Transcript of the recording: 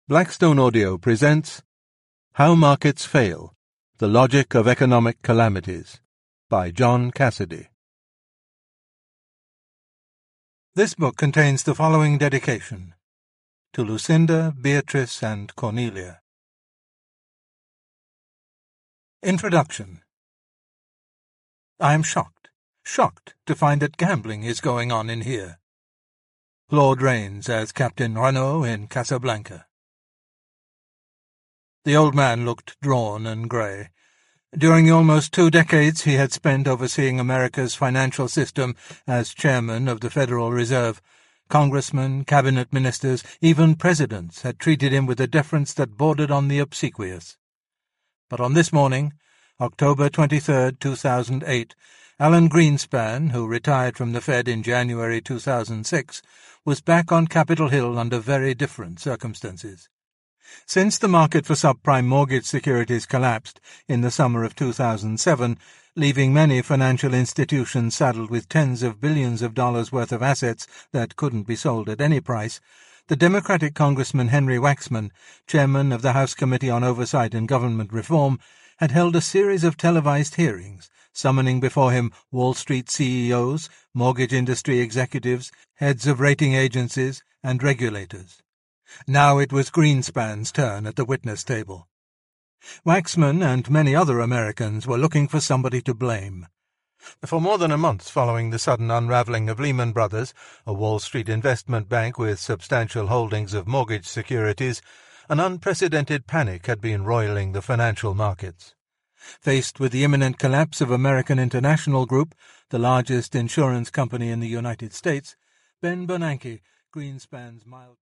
Blackstone Audio presents How Markets Fail, The Logic of Economic Calamities by John Cassidy. This book contains the following dedication: to Lucinda, Beatrice, and Cornelia. Introduction. I am shocked to find that gambling is going on in here. Claude Rains as Captain Renault in Casablanca. The old man looked drawn and grey. During the almost 2 decades he had spent overseeing America's financial system as chairman of the Federal Reserve, congressmen, cabinet ministers, even presidents had treated him with a deference that bordered on the obsequious. But on this morning, October 23, 2008, Alan Greenspan, who retired from the Fed in January 2006, was back on Capitol Hill under very different circumstances. Since the market for subprime mortgage securities collapsed in the summer of 2007, leaving many financial institutions saddled with tens of billions of dollars worth of assets that couldn't be sold at any price, the Democratic Congressman Henry Waxman, chairman of the House Committee on Oversight and Government Reform, had held a series of televised hearings, summoning before him Wall Street CEOs, mortgage industry executives, heads of rating agencies, and regulators. Now it was Greenspan's turn at the witness table. Waxman and many other Americans were looking for somebody to blame. For more than a month following the sudden unraveling of Lehman Brothers, a Wall Street investment bank with substantial holdings of mortgage securities, an unprecedented panic had been roiling the financial markets. Faced with the imminent collapse of American International Group, the largest insurance company in the United States, Ben Bernanke, Greenspan's mild